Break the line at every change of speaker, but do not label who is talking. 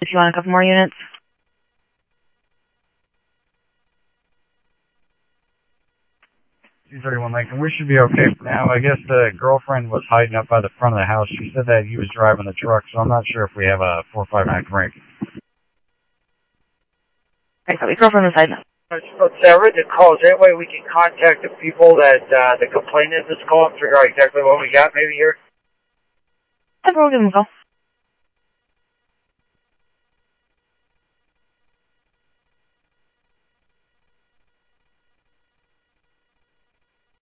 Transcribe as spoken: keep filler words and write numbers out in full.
if you want a couple more units.
two thirty-one Lincoln, we should be okay for now. I guess the girlfriend was hiding up by the front of the house. She said that he was driving the truck, so I'm not sure if we have a four five nine crank.
Alright, so the girlfriend was hiding up.
So I read the calls. That way we can contact the people that uh, the complainant is calling, figure out exactly what we got maybe here.
Yeah, we'll give them a call.